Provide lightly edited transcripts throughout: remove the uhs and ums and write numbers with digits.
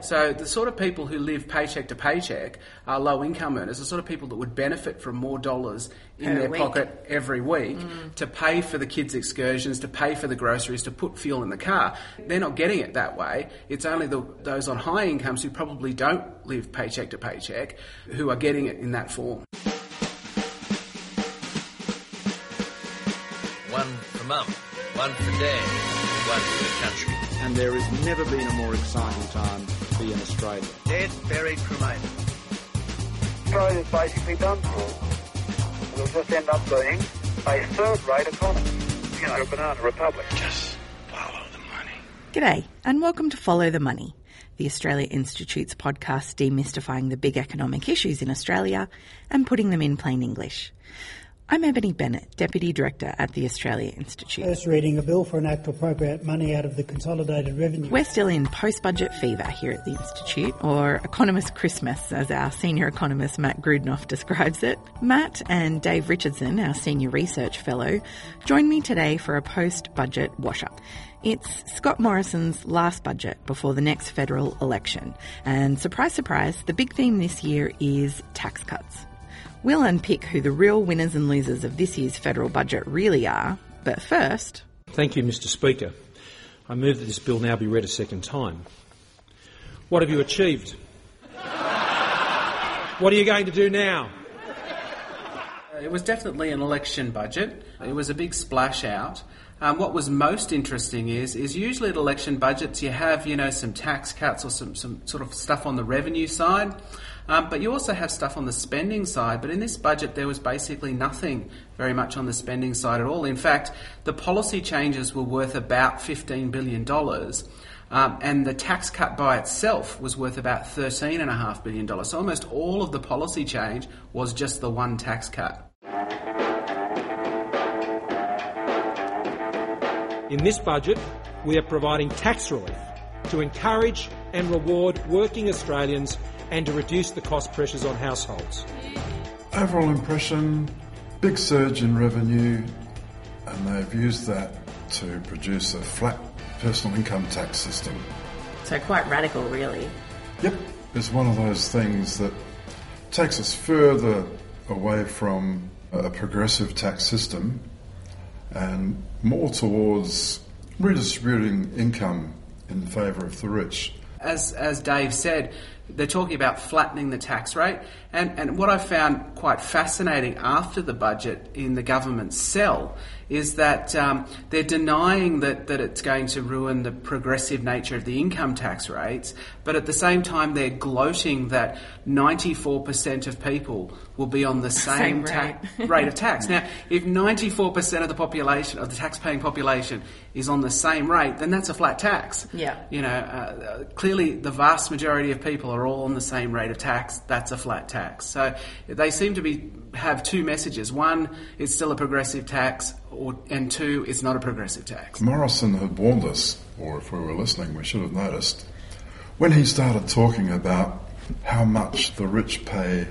So the sort of people who live paycheck to paycheck are low-income earners, the sort of people that would benefit from more dollars in their pocket every week to pay for the kids' excursions, to pay for the groceries, to put fuel in the car. They're not getting it that way. It's only those on high incomes who probably don't live paycheck to paycheck who are getting it in that form. One for Mum, one for Dad, one for the country. And there has never been a more exciting time to be in Australia. Dead, buried, cremated. Australia's basically done for. We'll just end up being a third-rate economy. You know, a banana republic. Just follow the money. G'day, and welcome to Follow the Money, the Australia Institute's podcast demystifying the big economic issues in Australia and putting them in plain English. I'm Ebony Bennett, Deputy Director at the Australia Institute. First reading a bill for an act to appropriate money out of the consolidated revenue. We're still in post-budget fever here at the Institute, or Economist Christmas, as our senior economist Matt Grudnoff describes it. Matt and Dave Richardson, our Senior Research Fellow, join me today for a post-budget wash-up. It's Scott Morrison's last budget before the next federal election. And surprise, surprise, the big theme this year is tax cuts. We'll unpick who the real winners and losers of this year's federal budget really are, but first... Thank you, Mr Speaker. I move that this bill now be read a second time. What have you achieved? What are you going to do now? It was definitely an election budget. It was a big splash out. What was most interesting is usually at election budgets you have, some tax cuts or some sort of stuff on the revenue side. But you also have stuff on the spending side. But in this budget, there was basically nothing very much on the spending side at all. In fact, the policy changes were worth about $15 billion. And the tax cut by itself was worth about $13.5 billion. So almost all of the policy change was just the one tax cut. In this budget, we are providing tax relief to encourage and reward working Australians and to reduce the cost pressures on households. Overall impression, big surge in revenue, and they've used that to produce a flat personal income tax system. So quite radical, really. Yep, it's one of those things that takes us further away from a progressive tax system and more towards redistributing income in favour of the rich. As Dave said, they're talking about flattening the tax rate. And what I found quite fascinating after the budget in the government cell is that they're denying that it's going to ruin the progressive nature of the income tax rates, but at the same time they're gloating that 94% of people will be on the same rate of tax. Now, if 94% of the population, of the tax-paying population, is on the same rate, then that's a flat tax. Yeah. Clearly the vast majority of people are all on the same rate of tax. That's a flat tax. So they seem to have two messages. One, it's still a progressive tax, and two, it's not a progressive tax. Morrison had warned us, or if we were listening, we should have noticed, when he started talking about how much the rich pay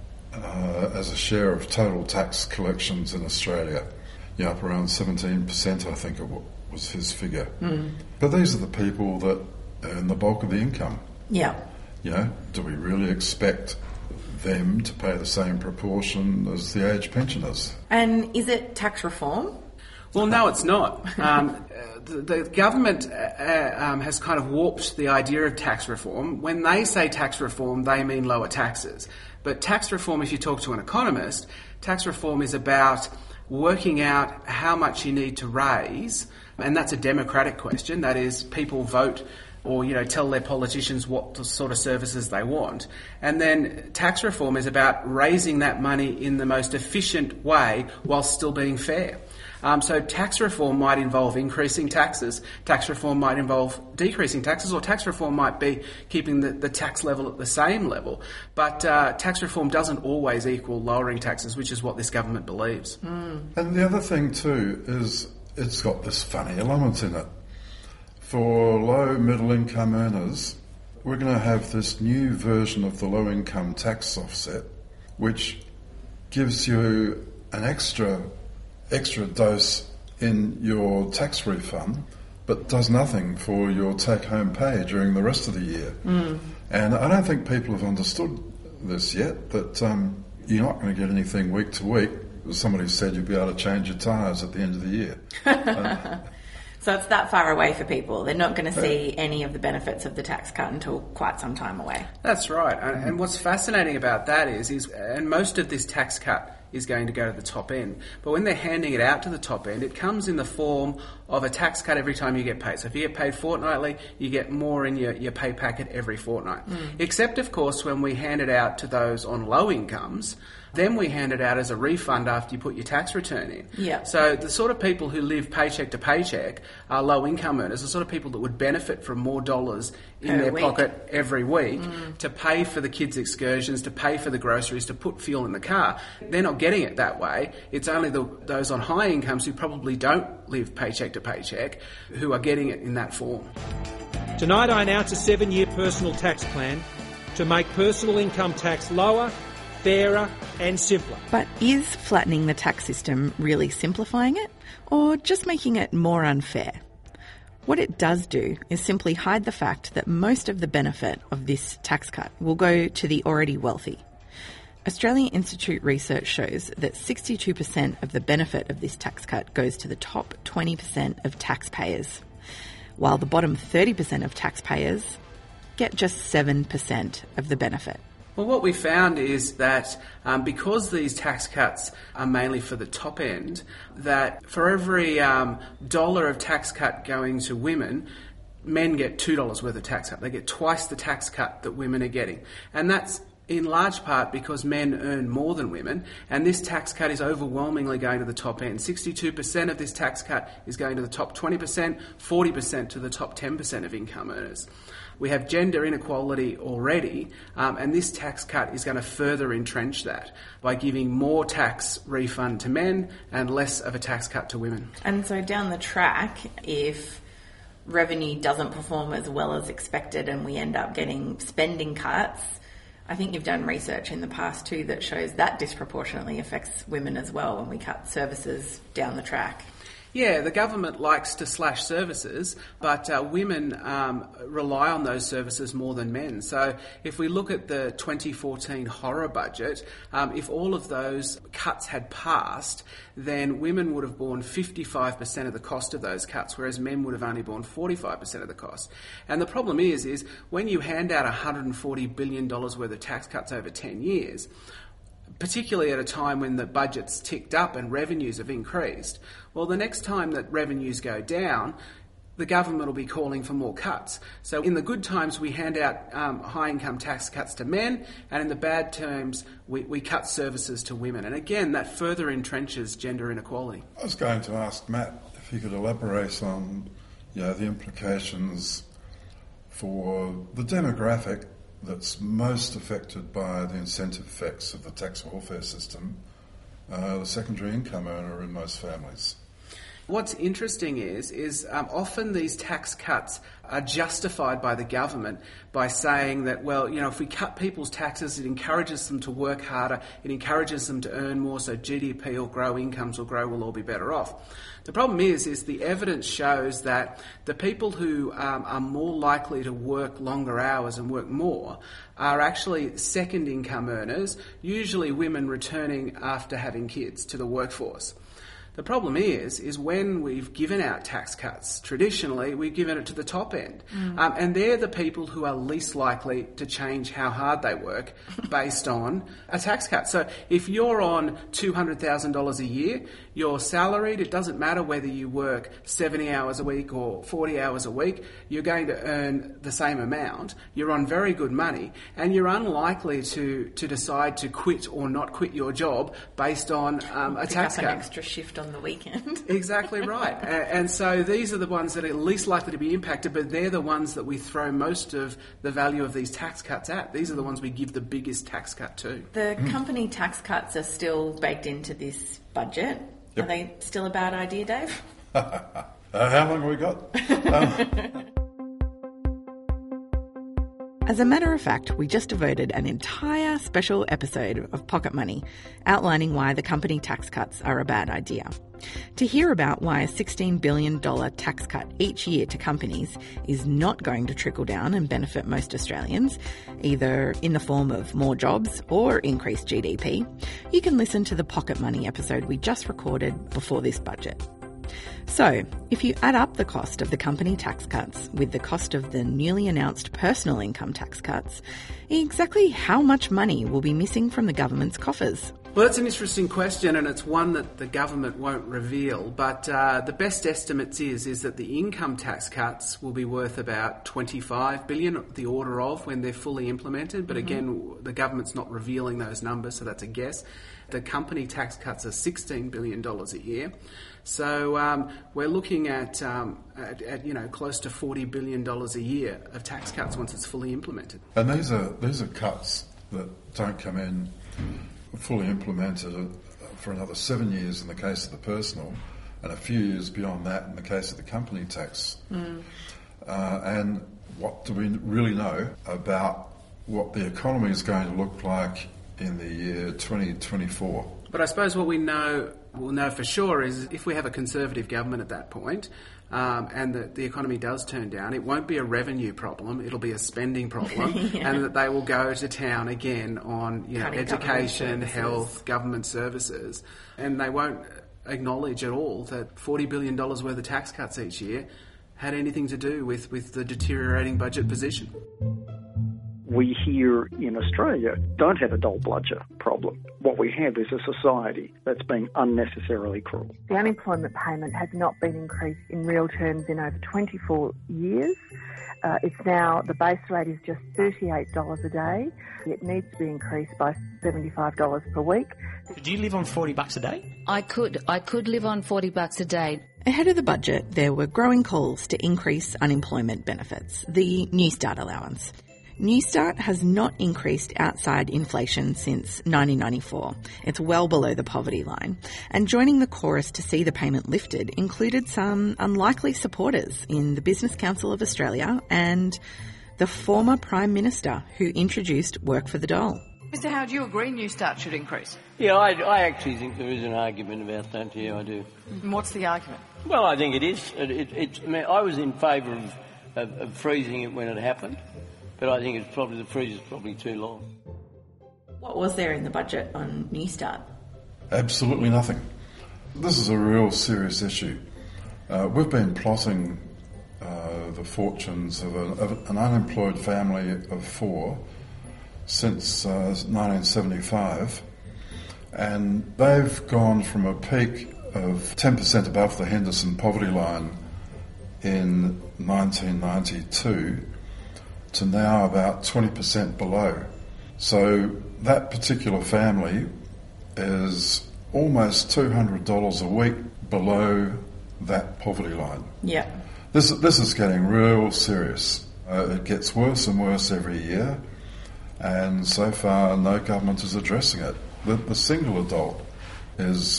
as a share of total tax collections in Australia, up around 17%, I think it was his figure. But these are the people that earn the bulk of the income. Yeah. Do we really expect them to pay the same proportion as the age pensioners? And is it tax reform? Well, no, it's not. The government has kind of warped the idea of tax reform. When they say tax reform, they mean lower taxes. But tax reform, if you talk to an economist, tax reform is about working out how much you need to raise, and that's a democratic question. That is, people vote or tell their politicians what sort of services they want. And then tax reform is about raising that money in the most efficient way while still being fair. So tax reform might involve increasing taxes, tax reform might involve decreasing taxes, or tax reform might be keeping the tax level at the same level. But tax reform doesn't always equal lowering taxes, which is what this government believes. And the other thing too is it's got this funny element in it. For low middle income earners, we're going to have this new version of the low income tax offset, which gives you an extra dose in your tax refund but does nothing for your take-home pay during the rest of the year. And I don't think people have understood this yet, that you're not going to get anything week to week. Somebody said you'd be able to change your tyres at the end of the year. So it's that far away for people. They're not going to see any of the benefits of the tax cut until quite some time away. That's right. And what's fascinating about that is and most of this tax cut is going to go to the top end. But when they're handing it out to the top end, it comes in the form of a tax cut every time you get paid. So if you get paid fortnightly, you get more in your pay packet every fortnight. Except, of course, when we hand it out to those on low incomes, then we hand it out as a refund after you put your tax return in. Yeah. So the sort of people who live paycheck to paycheck are low income earners, the sort of people that would benefit from more dollars in their pocket every week to pay for the kids' excursions, to pay for the groceries, to put fuel in the car. They're not getting it that way. It's only those on high incomes who probably don't live paycheck to paycheck who are getting it in that form. Tonight I announce a 7-year personal tax plan to make personal income tax lower, fairer and simpler. But is flattening the tax system really simplifying it, or just making it more unfair? What it does do is simply hide the fact that most of the benefit of this tax cut will go to the already wealthy. Australian Institute research shows that 62% of the benefit of this tax cut goes to the top 20% of taxpayers, while the bottom 30% of taxpayers get just 7% of the benefit. Well, what we found is that because these tax cuts are mainly for the top end, that for every dollar of tax cut going to women, men get $2 worth of tax cut. They get twice the tax cut that women are getting. And that's in large part because men earn more than women, and this tax cut is overwhelmingly going to the top end. 62% of this tax cut is going to the top 20%, 40% to the top 10% of income earners. We have gender inequality already, and this tax cut is going to further entrench that by giving more tax refund to men and less of a tax cut to women. And so down the track, if revenue doesn't perform as well as expected and we end up getting spending cuts, I think you've done research in the past too that shows that disproportionately affects women as well when we cut services down the track. Yeah, the government likes to slash services, but women rely on those services more than men. So if we look at the 2014 horror budget, if all of those cuts had passed, then women would have borne 55% of the cost of those cuts, whereas men would have only borne 45% of the cost. And the problem is when you hand out $140 billion worth of tax cuts over 10 years, particularly at a time when the budget's ticked up and revenues have increased, well, the next time that revenues go down, the government will be calling for more cuts. So in the good times, we hand out high-income tax cuts to men, and in the bad terms, we cut services to women. And again, that further entrenches gender inequality. I was going to ask Matt if he could elaborate on the implications for the demographic that's most affected by the incentive effects of the tax welfare system, the secondary income earner in most families. What's interesting is often these tax cuts are justified by the government by saying that, well, if we cut people's taxes, it encourages them to work harder, it encourages them to earn more, so GDP will grow, incomes will grow, we'll all be better off. The problem is the evidence shows that the people who are more likely to work longer hours and work more are actually second income earners, usually women returning after having kids to the workforce. The problem is when we've given out tax cuts, traditionally we've given it to the top end. And they're the people who are least likely to change how hard they work based on a tax cut. So if you're on $200,000 a year, you're salaried, it doesn't matter whether you work 70 hours a week or 40 hours a week, you're going to earn the same amount, you're on very good money, and you're unlikely to decide to quit or not quit your job based on a tax cut. Pick up an extra shift on the weekend. Exactly right. And so these are the ones that are least likely to be impacted, but they're the ones that we throw most of the value of these tax cuts at. These are the ones we give the biggest tax cut to. The company tax cuts are still baked into this budget. Yep. Are they still a bad idea, Dave? How long have we got? As a matter of fact, we just devoted an entire special episode of Pocket Money outlining why the company tax cuts are a bad idea. To hear about why a $16 billion tax cut each year to companies is not going to trickle down and benefit most Australians, either in the form of more jobs or increased GDP, you can listen to the Pocket Money episode we just recorded before this budget. So, if you add up the cost of the company tax cuts with the cost of the newly announced personal income tax cuts, exactly how much money will be missing from the government's coffers? Well, that's an interesting question, and it's one that the government won't reveal. But the best estimates is that the income tax cuts will be worth about $25 billion, the order of, when they're fully implemented. But again, the government's not revealing those numbers, so that's a guess. The company tax cuts are $16 billion a year. So we're looking at close to $40 billion a year of tax cuts once it's fully implemented. And these are cuts that don't come in fully implemented for another 7 years in the case of the personal, and a few years beyond that in the case of the company tax. And what do we really know about what the economy is going to look like in the year 2024? But I suppose what we'll know for sure is if we have a Conservative government at that point, and the economy does turn down, it won't be a revenue problem, it'll be a spending problem, and that they will go to town again on education, health, government services, and they won't acknowledge at all that $40 billion worth of tax cuts each year had anything to do with the deteriorating budget position. We here in Australia don't have a dole bludger problem. What we have is a society that's being unnecessarily cruel. The unemployment payment has not been increased in real terms in over 24 years. It's now, the base rate is just $38 a day. It needs to be increased by $75 per week. Could you live on $40 a day? I could live on $40 a day. Ahead of the budget, there were growing calls to increase unemployment benefits, the Newstart allowance. Newstart has not increased outside inflation since 1994. It's well below the poverty line. And joining the chorus to see the payment lifted included some unlikely supporters in the Business Council of Australia and the former Prime Minister who introduced Work for the Dole. Mr Howard, do you agree Newstart should increase? Yeah, I actually think there is an argument about that, yeah, I do. And what's the argument? Well, I think it is. I was in favour of freezing it when it happened. But I think the freeze is probably too long. What was there in the budget on Newstart? Absolutely nothing. This is a real serious issue. We've been plotting the fortunes of an unemployed family of four since 1975, and they've gone from a peak of 10% above the Henderson poverty line in 1992 to now about 20% below. So that particular family is almost $200 a week below that poverty line. Yeah. This is getting real serious. It gets worse and worse every year, and so far no government is addressing it. The single adult is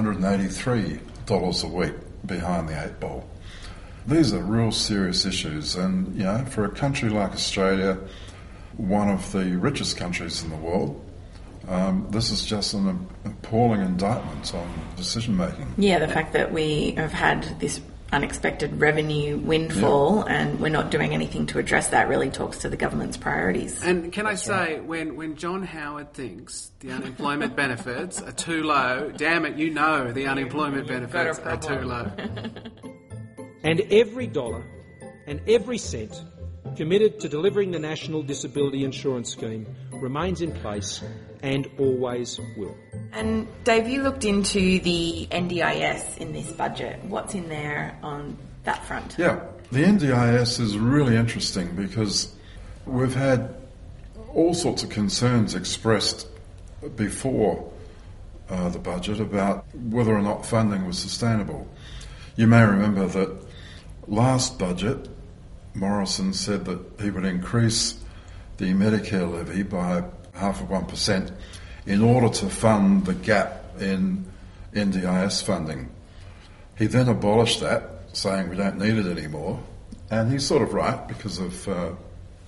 $183 a week behind the eight ball. These are real serious issues, and for a country like Australia, one of the richest countries in the world, this is just an appalling indictment on decision making. Yeah, the fact that we have had this unexpected revenue windfall and we're not doing anything to address that really talks to the government's priorities. And can I say, when John Howard thinks the unemployment benefits are too low, damn it, the unemployment benefits are too low. And every dollar and every cent committed to delivering the National Disability Insurance Scheme remains in place and always will. And Dave, you looked into the NDIS in this budget. What's in there on that front? Yeah, the NDIS is really interesting because we've had all sorts of concerns expressed before the budget about whether or not funding was sustainable. You may remember that last budget, Morrison said that he would increase the Medicare levy by 0.5% in order to fund the gap in NDIS funding. He then abolished that, saying we don't need it anymore, and he's sort of right because of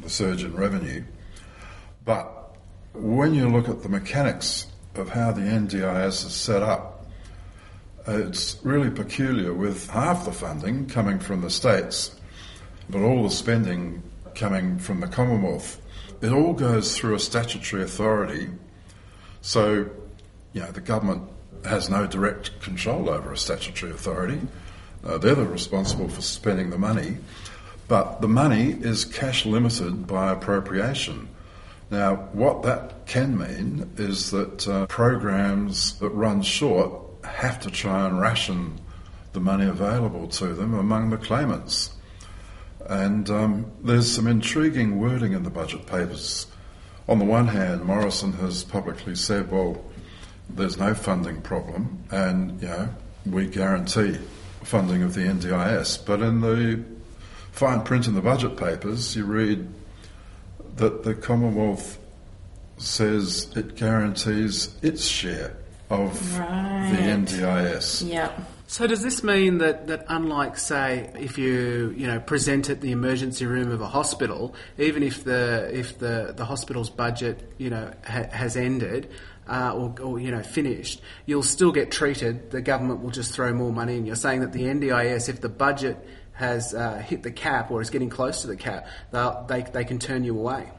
the surge in revenue. But when you look at the mechanics of how the NDIS is set up, it's really peculiar, with half the funding coming from the states, but all the spending coming from the Commonwealth. It all goes through a statutory authority, so the government has no direct control over a statutory authority. They're the responsible for spending the money, but the money is cash limited by appropriation. Now, what that can mean is that programs that run short have to try and ration the money available to them among the claimants. And there's some intriguing wording in the budget papers. On the one hand, Morrison has publicly said, well, there's no funding problem and, we guarantee funding of the NDIS. But in the fine print in the budget papers, you read that the Commonwealth says it guarantees its share of the NDIS. Yeah. So does this mean that unlike, say, if you present at the emergency room of a hospital, even if the hospital's budget has ended or finished, you'll still get treated? The government will just throw more money in. You're saying that the NDIS, if the budget has hit the cap or is getting close to the cap, they can turn you away.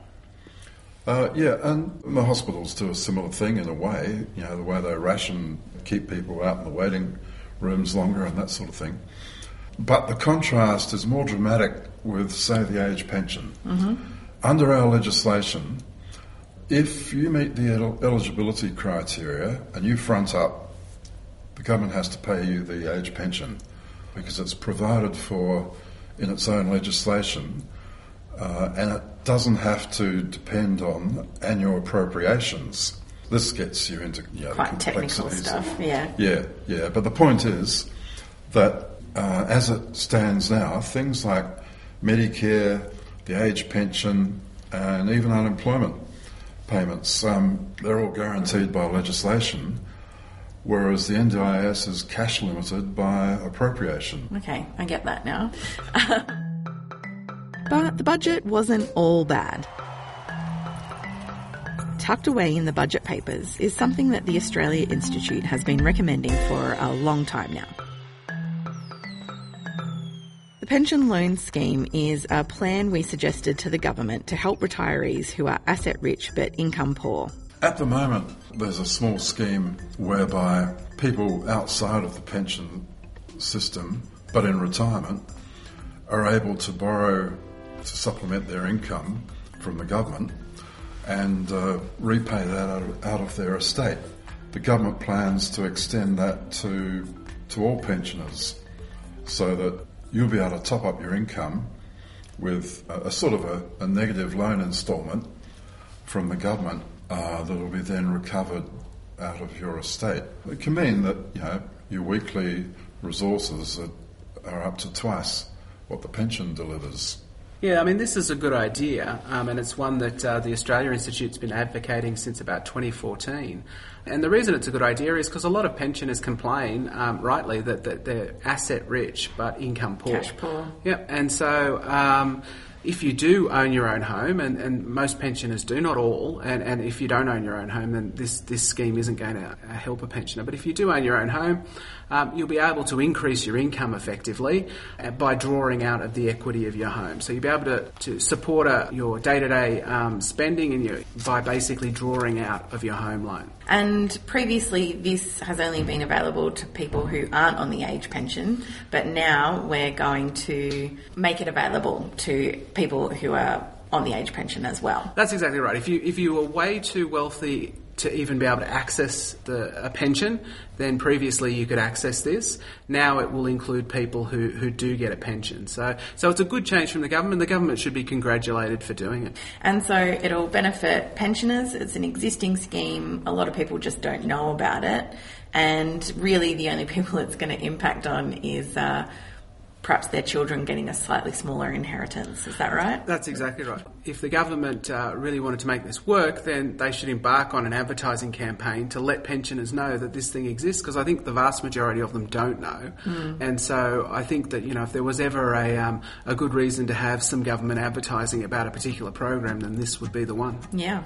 And the hospitals do a similar thing in a way, the way they ration, keep people out in the waiting rooms longer and that sort of thing. But the contrast is more dramatic with, say, the age pension. Mm-hmm. Under our legislation, if you meet the eligibility criteria and you front up, the government has to pay you the age pension because it's provided for in its own legislation, and it doesn't have to depend on annual appropriations. This gets you into quite technical stuff, Yeah. But the point is that as it stands now, things like Medicare, the age pension, and even unemployment payments, they're all guaranteed by legislation, whereas the NDIS is cash limited by appropriation. Okay, I get that now. But the budget wasn't all bad. Tucked away in the budget papers is something that the Australia Institute has been recommending for a long time now. The pension loan scheme is a plan we suggested to the government to help retirees who are asset rich but income poor. At the moment, there's a small scheme whereby people outside of the pension system, but in retirement, are able to borrow to supplement their income from the government and repay that out of their estate. The government plans to extend that to all pensioners so that you'll be able to top up your income with a sort of a negative loan instalment from the government that will be then recovered out of your estate. It can mean that your weekly resources are up to twice what the pension delivers. Yeah, I mean, this is a good idea, and it's one that the Australia Institute's been advocating since about 2014. And the reason it's a good idea is because a lot of pensioners complain, rightly, that they're asset rich but income poor. Cash poor. Yep, and so if you do own your own home, and most pensioners do, not all, and if you don't own your own home, then this scheme isn't going to help a pensioner. But if you do own your own home, you'll be able to increase your income effectively by drawing out of the equity of your home. So you'll be able to support your day-to-day spending by basically drawing out of your home loan. And previously this has only been available to people who aren't on the age pension, but now we're going to make it available to people who are on the age pension as well. That's exactly right. If you were way too wealthy to even be able to access a pension, then previously you could access this. Now it will include people who do get a pension. So it's a good change from the government. The government should be congratulated for doing it. And so it'll benefit pensioners. It's an existing scheme. A lot of people just don't know about it. And really the only people it's going to impact on is perhaps their children getting a slightly smaller inheritance. Is that right? That's exactly right. If the government really wanted to make this work, then they should embark on an advertising campaign to let pensioners know that this thing exists, because I think the vast majority of them don't know. And so I think that, if there was ever a good reason to have some government advertising about a particular program, then this would be the one. Yeah.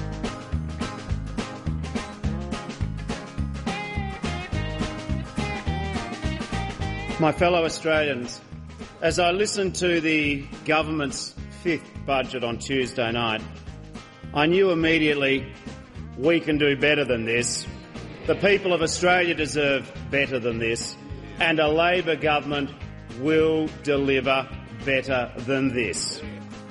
My fellow Australians, as I listened to the government's fifth budget on Tuesday night, I knew immediately we can do better than this. The people of Australia deserve better than this, and a Labor government will deliver better than this.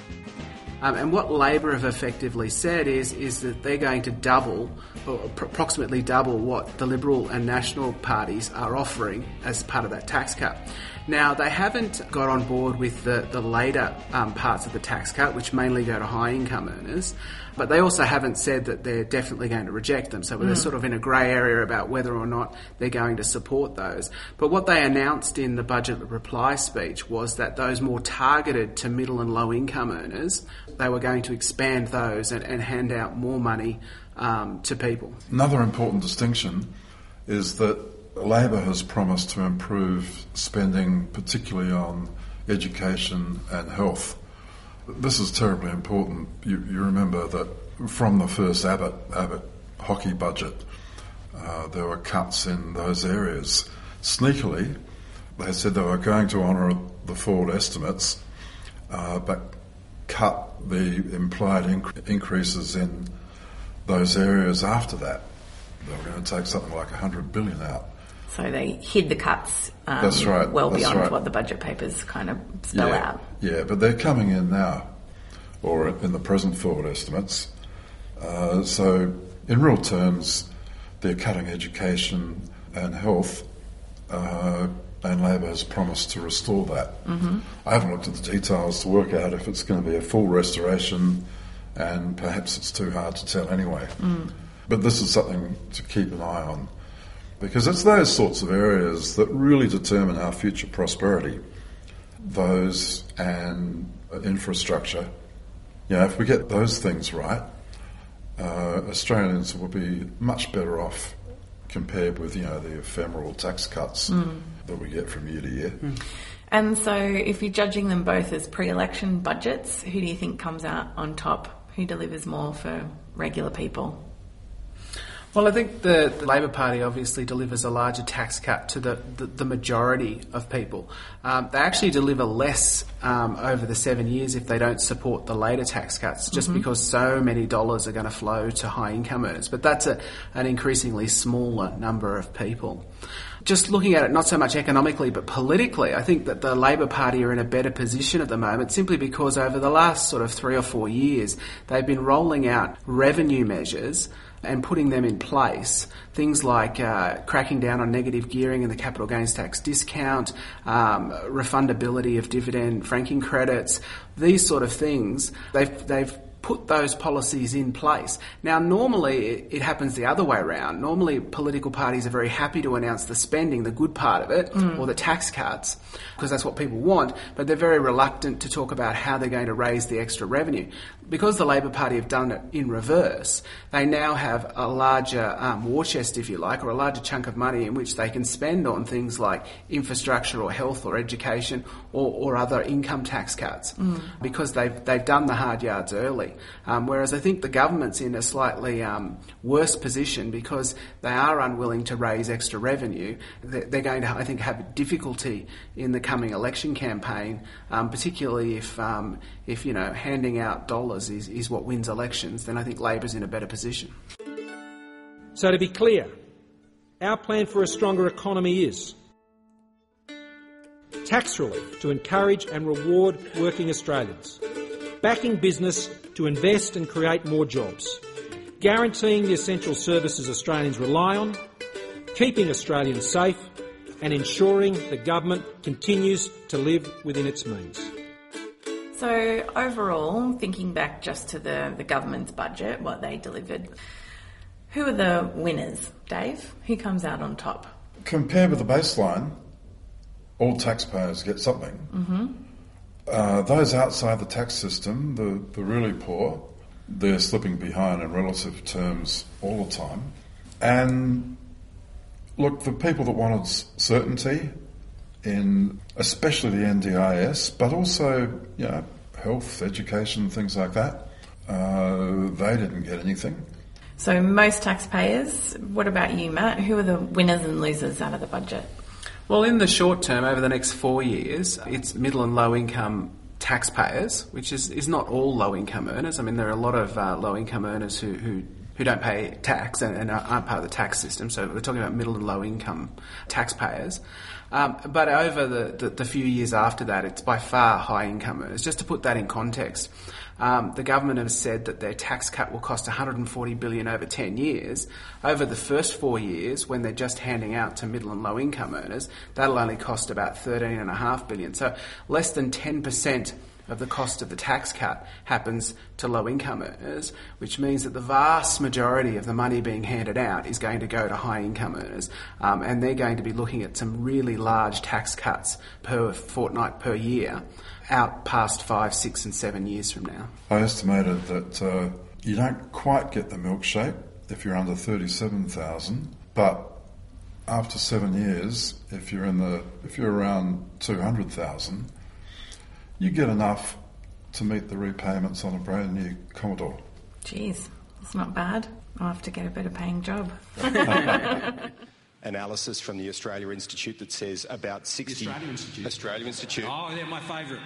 And what Labor have effectively said is that they're going to double, or approximately double, what the Liberal and National parties are offering as part of that tax cut. Now, they haven't got on board with the later parts of the tax cut, which mainly go to high-income earners, but they also haven't said that they're definitely going to reject them. So they're sort of in a grey area about whether or not they're going to support those. But what they announced in the budget reply speech was that those more targeted to middle and low-income earners, they were going to expand those and hand out more money to people. Another important distinction is that Labor has promised to improve spending, particularly on education and health. This is terribly important. You remember that from the first Abbott hockey budget, there were cuts in those areas. Sneakily, they said they were going to honour the forward estimates, but cut the implied increases in those areas after that. They were going to take something like $100 billion out. So they hid the cuts That's right. well That's beyond right. what the budget papers kind of spell out. Yeah, but they're coming in now, or in the present forward estimates. So in real terms, they're cutting education and health, and Labor has promised to restore that. Mm-hmm. I haven't looked at the details to work out if it's going to be a full restoration, and perhaps it's too hard to tell anyway. But this is something to keep an eye on, because it's those sorts of areas that really determine our future prosperity. Those and infrastructure. If we get those things right, Australians will be much better off compared with, the ephemeral tax cuts that we get from year to year. And so if you're judging them both as pre-election budgets, who do you think comes out on top? Who delivers more for regular people? Well, I think the Labor Party obviously delivers a larger tax cut to the majority of people. They actually deliver less over the 7 years if they don't support the later tax cuts, just because so many dollars are going to flow to high income earners. But that's an increasingly smaller number of people. Just looking at it not so much economically but politically, I think that the Labor Party are in a better position at the moment simply because over the last sort of 3 or 4 years they've been rolling out revenue measures and putting them in place. Things like cracking down on negative gearing and the capital gains tax discount, refundability of dividend franking credits, these sort of things. They've put those policies in place. Now, normally it happens the other way around. Normally political parties are very happy to announce the spending, the good part of it, or the tax cuts, because that's what people want, but they're very reluctant to talk about how they're going to raise the extra revenue. Because the Labor Party have done it in reverse, they now have a larger war chest, if you like, or a larger chunk of money in which they can spend on things like infrastructure or health or education or other income tax cuts, because they've done the hard yards early. Whereas I think the government's in a slightly worse position because they are unwilling to raise extra revenue. They're going to, I think, have difficulty in the coming election campaign, particularly if handing out dollars is what wins elections. Then I think Labor's in a better position. So to be clear, our plan for a stronger economy is tax relief to encourage and reward working Australians, backing business to invest and create more jobs, guaranteeing the essential services Australians rely on, keeping Australians safe, and ensuring the government continues to live within its means. So overall, thinking back just to the government's budget, what they delivered, who are the winners, Dave? Who comes out on top? Compared with the baseline, all taxpayers get something. Mm-hmm. Those outside the tax system, the really poor, they're slipping behind in relative terms all the time. And look, the people that wanted certainty in especially the NDIS, but also, health, education, things like that, they didn't get anything. So most taxpayers, what about you, Matt? Who are the winners and losers out of the budget? Well, in the short term, over the next 4 years, it's middle and low income taxpayers, which is not all low income earners. I mean, there are a lot of low income earners who don't pay tax and aren't part of the tax system. So we're talking about middle and low income taxpayers. But over the few years after that, it's by far high income earners. Just to put that in context, the government has said that their tax cut will cost $140 billion over 10 years. Over the first 4 years, when they're just handing out to middle and low income earners, that'll only cost about $13.5 billion. So less than 10% of the cost of the tax cut happens to low income earners, which means that the vast majority of the money being handed out is going to go to high income earners, and they're going to be looking at some really large tax cuts per fortnight, per year, out past 5, 6 and 7 years from now. I estimated that you don't quite get the milkshake if you're under 37,000, but after 7 years, if you're around 200,000, you get enough to meet the repayments on a brand new Commodore. Jeez, it's not bad. I'll have to get a better paying job. Analysis from the Australia Institute that says about 60... The Australia Institute? Australia Institute. Oh, they're my favourite.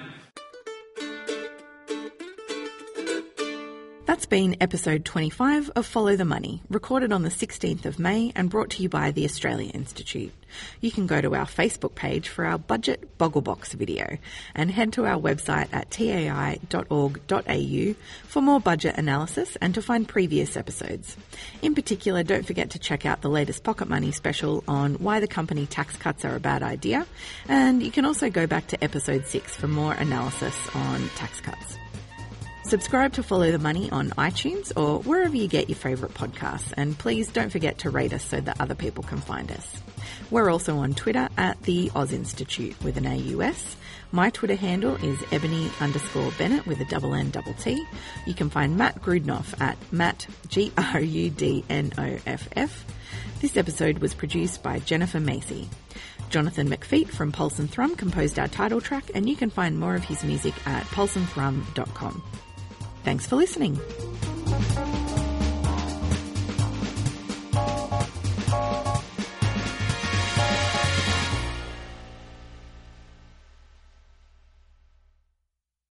That's been episode 25 of Follow the Money, recorded on the 16th of May and brought to you by the Australia Institute. You can go to our Facebook page for our Budget Bogglebox video and head to our website at tai.org.au for more budget analysis and to find previous episodes. In particular, don't forget to check out the latest Pocket Money special on why the company tax cuts are a bad idea, and you can also go back to episode 6 for more analysis on tax cuts. Subscribe to Follow the Money on iTunes or wherever you get your favourite podcasts, and please don't forget to rate us so that other people can find us. We're also on Twitter at the Oz Institute with an AUS. My Twitter handle is Ebony_Bennett with a NNT. You can find Matt Grudnoff at Matt Grudnoff. This episode was produced by Jennifer Macy. Jonathan McFeet from Pulse and Thrum composed our title track, and you can find more of his music at pulseandthrum.com. Thanks for listening.